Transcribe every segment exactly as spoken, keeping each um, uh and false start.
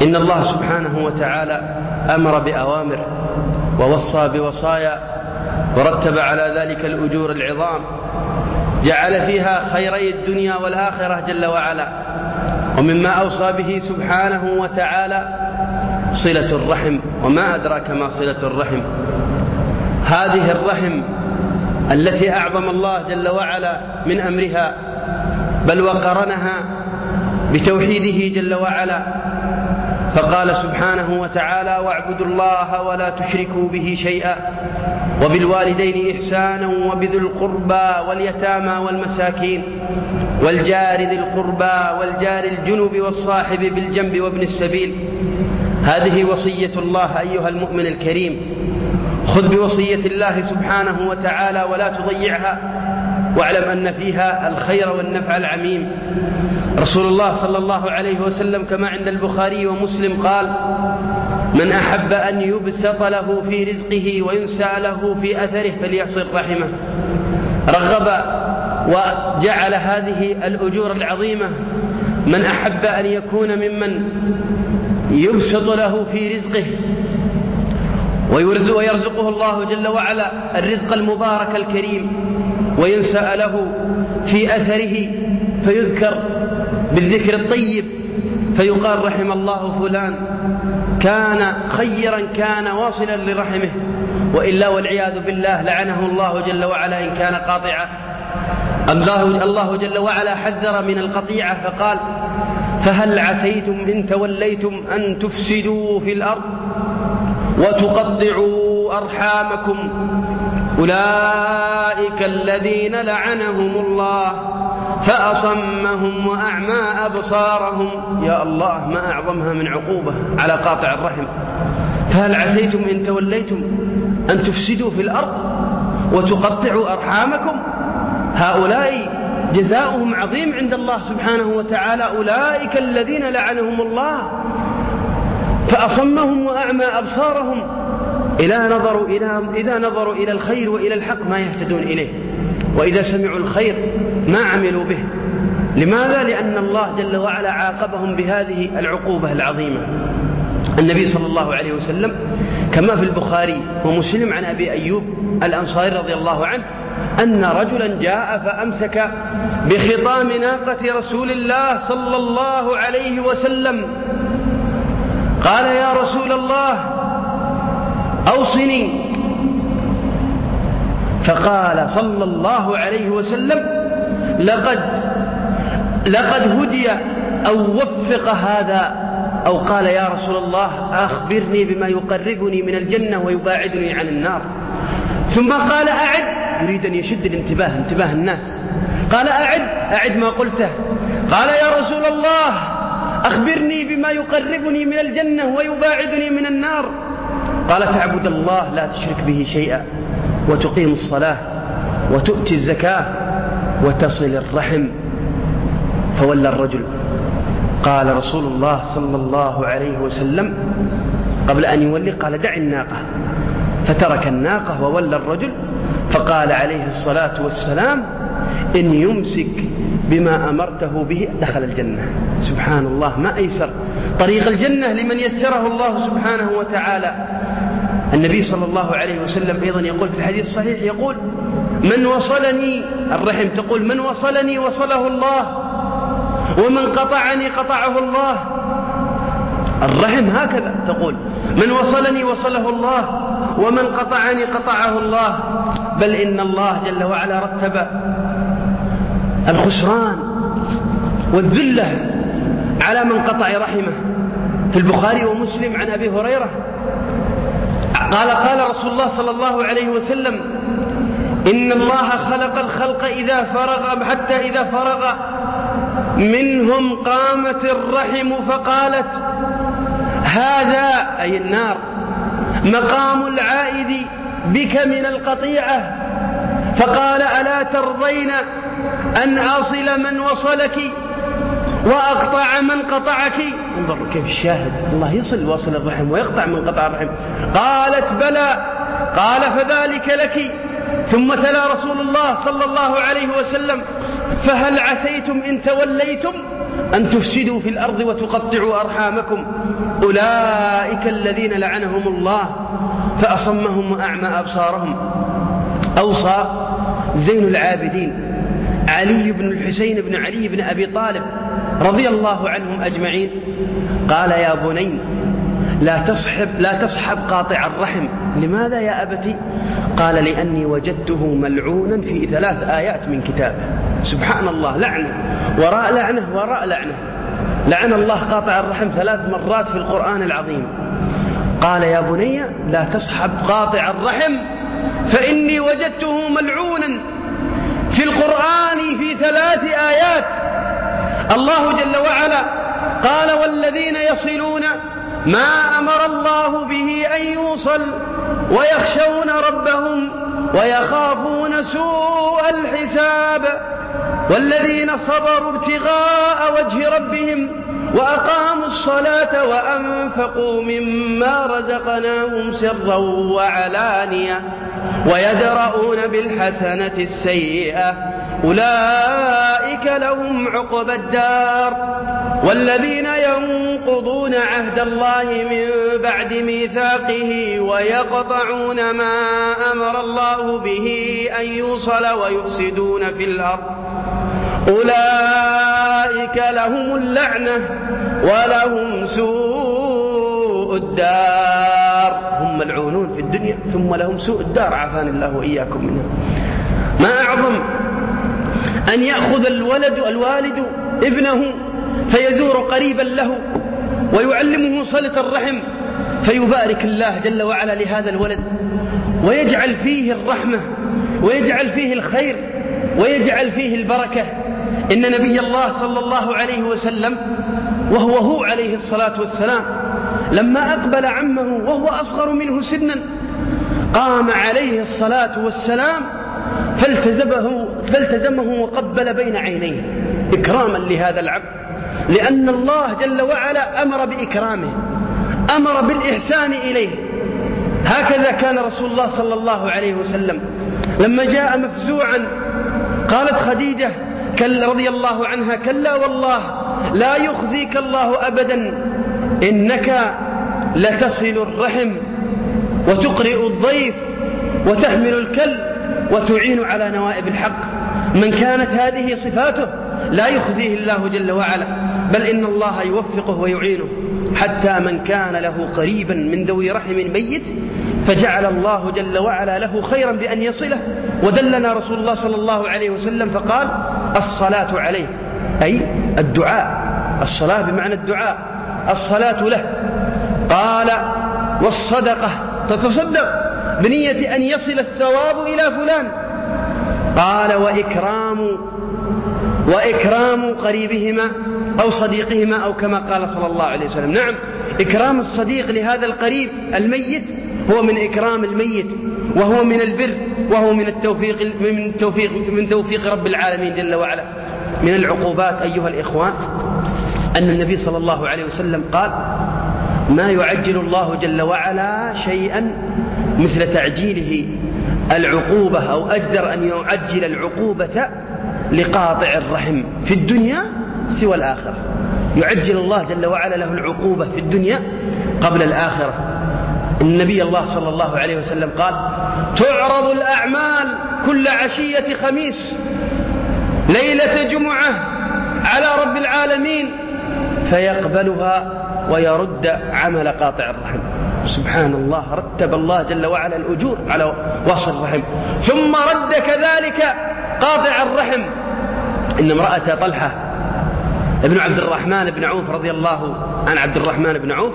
إن الله سبحانه وتعالى أمر بأوامر ووصى بوصايا ورتب على ذلك الأجور العظام، جعل فيها خيري الدنيا والآخرة جل وعلا. ومما أوصى به سبحانه وتعالى صلة الرحم، وما أدراك ما صلة الرحم. هذه الرحم التي أعظم الله جل وعلا من أمرها، بل وقرنها بتوحيده جل وعلا، فقال سبحانه وتعالى: واعبدوا الله ولا تشركوا به شيئا وبالوالدين إحسانا وبذي القربى واليتامى والمساكين والجار ذي القربى والجار الجنب والصاحب بالجنب وابن السبيل. هذه وصية الله أيها المؤمن الكريم، خذ بوصية الله سبحانه وتعالى ولا تضيعها، واعلم أن فيها الخير والنفع العميم. رسول الله صلى الله عليه وسلم كما عند البخاري ومسلم قال: من أحب أن يبسط له في رزقه وينسى له في أثره فليصل رحمه. رغب وجعل هذه الأجور العظيمة: من أحب أن يكون ممن يبسط له في رزقه ويرزقه الله جل وعلا الرزق المبارك الكريم، وينسى له في أثره فيذكر بالذكر الطيب، فيقال: رحم الله فلان، كان خيرا، كان واصلا لرحمه، وإلا والعياذ بالله لعنه الله جل وعلا إن كان قاطعا. الله, الله جل وعلا حذر من القطيعة فقال: فهل عسيتم إن توليتم أن تفسدوا في الأرض وتقطعوا أرحامكم أولئك الذين لعنهم الله فأصمهم وأعمى أبصارهم. يا الله، ما أعظمها من عقوبة على قاطع الرحم. فهل عسيتم إن توليتم أن تفسدوا في الأرض وتقطعوا أرحامكم. هؤلاء جزاؤهم عظيم عند الله سبحانه وتعالى، أولئك الذين لعنهم الله فأصمهم وأعمى أبصارهم إذا نظروا إلى إذا نظروا إلى الخير وإلى الحق ما يهتدون إليه، وإذا سمعوا الخير ما عملوا به. لماذا؟ لأن الله جل وعلا عاقبهم بهذه العقوبة العظيمة. النبي صلى الله عليه وسلم كما في البخاري ومسلم عن أبي أيوب الأنصاري رضي الله عنه أن رجلا جاء فأمسك بخطام ناقة رسول الله صلى الله عليه وسلم، قال: يا رسول الله أوصني. فقال صلى الله عليه وسلم: لقد لقد هدي أو وفق هذا، أو قال: يا رسول الله أخبرني بما يقربني من الجنة ويباعدني عن النار. ثم قال: أعد، يريد أن يشد الانتباه انتباه الناس. قال: أعد أعد ما قلته. قال: يا رسول الله أخبرني بما يقربني من الجنة ويباعدني من النار. قال: تعبد الله لا تشرك به شيئا وتقيم الصلاة وتؤتي الزكاة وتصل الرحم. فولى الرجل. قال رسول الله صلى الله عليه وسلم قبل أن يولي قال: دع الناقة. فترك الناقة وولى الرجل. فقال عليه الصلاة والسلام: إن يمسك بما أمرته به دخل الجنة. سبحان الله، ما أيسر طريق الجنة لمن يسره الله سبحانه وتعالى. النبي صلى الله عليه وسلم أيضا يقول في الحديث الصحيح، يقول: من وصلني الرحم، تقول من وصلني وصله الله، ومن قطعني قطعه الله. الرحم هكذا تقول: من وصلني وصله الله، ومن قطعني قطعه الله. بل إن الله جل وعلا رتب الخسران والذلة على من قطع رحمه. في البخاري ومسلم عن أبي هريرة قال: قال رسول الله صلى الله عليه وسلم: إن الله خلق الخلق إذا فرغ حتى إذا فرغ منهم قامت الرحم فقالت: هذا أي النار مقام العائد بك من القطيعة. فقال: ألا ترضين أن أصل من وصلك وأقطع من قطعك؟ انظروا كيف الشاهد، الله يصل واصل الرحم ويقطع من قطع الرحم. قالت: بلى. قال: فذلك لك. ثم تلا رسول الله صلى الله عليه وسلم: فهل عسيتم إن توليتم أن تفسدوا في الأرض وتقطعوا أرحامكم أولئك الذين لعنهم الله فأصمهم وأعمى أبصارهم. أوصى زين العابدين علي بن الحسين بن علي بن أبي طالب رضي الله عنهم أجمعين، قال يا بني لا تصحب, لا تصحب قاطع الرحم. لماذا يا أبتي؟ قال لأني وجدته ملعونا في ثلاث آيات من كتابه. سبحان الله، لعنة وراء لعنة وراء لعنة. لعن الله قاطع الرحم ثلاث مرات في القرآن العظيم. قال يا بني لا تصحب قاطع الرحم فإني وجدته ملعونا في القرآن في ثلاث آيات. الله جل وعلا قال والذين يصلون ما أمر الله به أن يوصل ويخشون ربهم ويخافون سوء الحساب والذين صبروا ابتغاء وجه ربهم وأقاموا الصلاة وأنفقوا مما رزقناهم سرا وعلانية ويدرؤون بالحسنة السيئة أولئك لهم عقبى الدار والذين ينقضون عهد الله من بعد ميثاقه ويقطعون ما أمر الله به أن يوصل ويفسدون في الأرض أولئك لهم اللعنة ولهم سوء الدار. هم ملعونون في الدنيا ثم لهم سوء الدار، عافاني الله وإياكم منها. ما أعظم أن يأخذ الولد الوالد ابنه فيزور قريبا له ويعلمه صلة الرحم، فيبارك الله جل وعلا لهذا الولد ويجعل فيه الرحمة ويجعل فيه الخير ويجعل فيه البركة. إن نبي الله صلى الله عليه وسلم وهو هو عليه الصلاة والسلام لما أقبل عمه وهو أصغر منه سنا قام عليه الصلاة والسلام فالتزمه, فالتزمه وقبل بين عينيه إكراما لهذا العبد، لأن الله جل وعلا أمر بإكرامه، أمر بالإحسان إليه. هكذا كان رسول الله صلى الله عليه وسلم لما جاء مفزوعا قالت خديجة رضي الله عنها كلا والله لا يخزيك الله أبدا إنك لتصل الرحم وتقرئ الضيف وتحمل الكلب وتعين على نوائب الحق. من كانت هذه صفاته لا يخزيه الله جل وعلا، بل إن الله يوفقه ويعينه. حتى من كان له قريبا من ذوي رحم ميت فجعل الله جل وعلا له خيرا بأن يصله. ودلنا رسول الله صلى الله عليه وسلم فقال الصلاة عليه، أي الدعاء، الصلاة بمعنى الدعاء، الصلاة له. قال والصدقة تتصدق بنية أن يصل الثواب إلى فلان. قال وإكرام وإكرام قريبهما أو صديقهما أو كما قال صلى الله عليه وسلم. نعم، إكرام الصديق لهذا القريب الميت هو من إكرام الميت، وهو من البر، وهو من التوفيق من توفيق من توفيق رب العالمين جل وعلا. من العقوبات أيها الإخوان أن النبي صلى الله عليه وسلم قال ما يعجل الله جل وعلا شيئا مثل تعجيله العقوبة، أو أجدر أن يعجل العقوبة لقاطع الرحم في الدنيا سوى الآخرة. يعجل الله جل وعلا له العقوبة في الدنيا قبل الآخرة. النبي الله صلى الله عليه وسلم قال تعرض الأعمال كل عشية خميس ليلة جمعة على رب العالمين فيقبلها ويرد عمل قاطع الرحم. سبحان الله، رتب الله جل وعلا الأجور على وصل الرحم، ثم رد كذلك قاطع الرحم. إن امرأة طلحة ابن عبد الرحمن بن عوف رضي الله عن عبد الرحمن بن عوف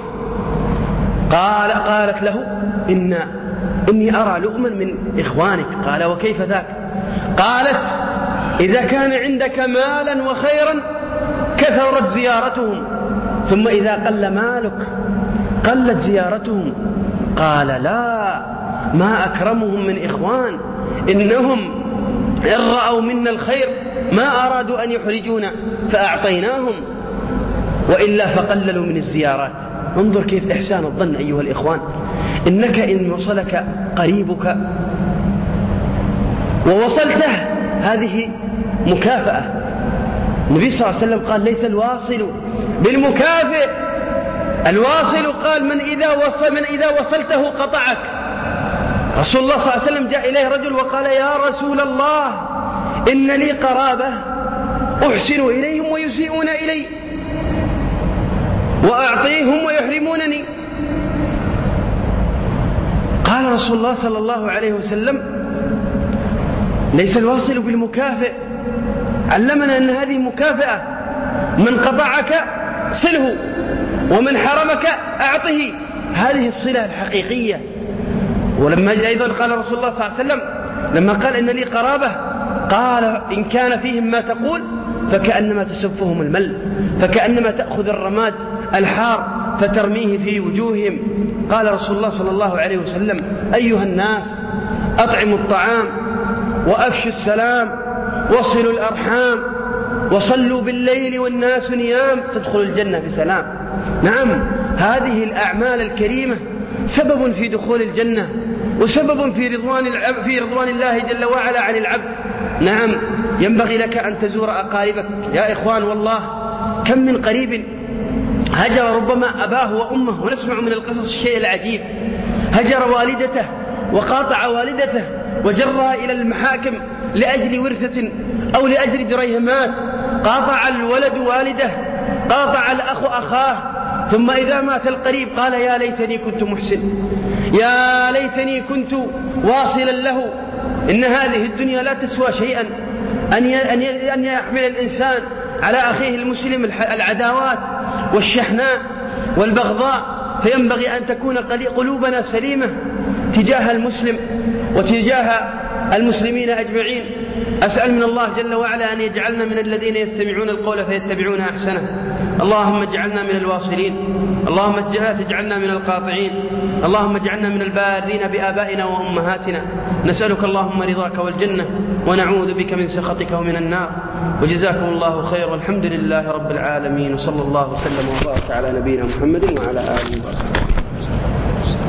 قال قالت له إن إني أرى لؤما من إخوانك. قال وكيف ذاك؟ قالت إذا كان عندك مالا وخيرا كثرت زيارتهم، ثم إذا قل مالك قلت زيارتهم. قال لا، ما أكرمهم من إخوان، إنهم إن رأوا منا الخير ما أرادوا أن يحرجونا فأعطيناهم، وإلا فقللوا من الزيارات. انظر كيف إحسان الظن أيها الإخوان. إنك إن وصلك قريبك ووصلته هذه مكافأة، النبي صلى الله عليه وسلم قال ليس الواصل بالمكافئ، الواصل قال من إذا وصل من إذا وصلته قطعك. رسول الله صلى الله عليه وسلم جاء إليه رجل وقال يا رسول الله إن لي قرابة أحسن إليهم ويسيئون إلي، وأعطيهم ويحرمونني. قال رسول الله صلى الله عليه وسلم ليس الواصل بالمكافئ، علمنا أن هذه مكافأة، من قطعك صله ومن حرمك أعطه، هذه الصلة الحقيقية. ولما أيضا قال رسول الله صلى الله عليه وسلم لما قال إن لي قرابة قال إن كان فيهم ما تقول فكأنما تسفهم المل، فكأنما تأخذ الرماد الحار فترميه في وجوههم. قال رسول الله صلى الله عليه وسلم أيها الناس أطعموا الطعام وأفشوا السلام وصلوا الأرحام وصلوا بالليل والناس نيام تدخلوا الجنة بسلام. نعم، هذه الأعمال الكريمة سبب في دخول الجنة وسبب في رضوان في رضوان الله جل وعلا عن العبد. نعم، ينبغي لك أن تزور أقاربك يا إخوان. والله كم من قريب هجر ربما أباه وأمه، ونسمع من القصص الشيء العجيب، هجر والدته وقاطع والدته وجرها إلى المحاكم لأجل ورثة أو لأجل دريهمات، قاطع الولد والده، قاطع الأخ أخاه، ثم إذا مات القريب قال يا ليتني كنت محسن، يا ليتني كنت واصلا له. إن هذه الدنيا لا تسوى شيئا أن يحمل الإنسان على أخيه المسلم العداوات والشحناء والبغضاء، فينبغي أن تكون قلوبنا سليمة تجاه المسلم وتجاه المسلمين أجمعين. أسأل من الله جل وعلا أن يجعلنا من الذين يستمعون القول فيتبعون أحسنه. اللهم اجعلنا من الواصلين، اللهم لا تجعلنا من القاطعين، اللهم اجعلنا من البارين بآبائنا وأمهاتنا. نسألك اللهم رضاك والجنة ونعوذ بك من سخطك ومن النار. وجزاكم الله خير، والحمد لله رب العالمين، وصلى الله وسلم وبارك على نبينا محمد وعلى آله وصحبه.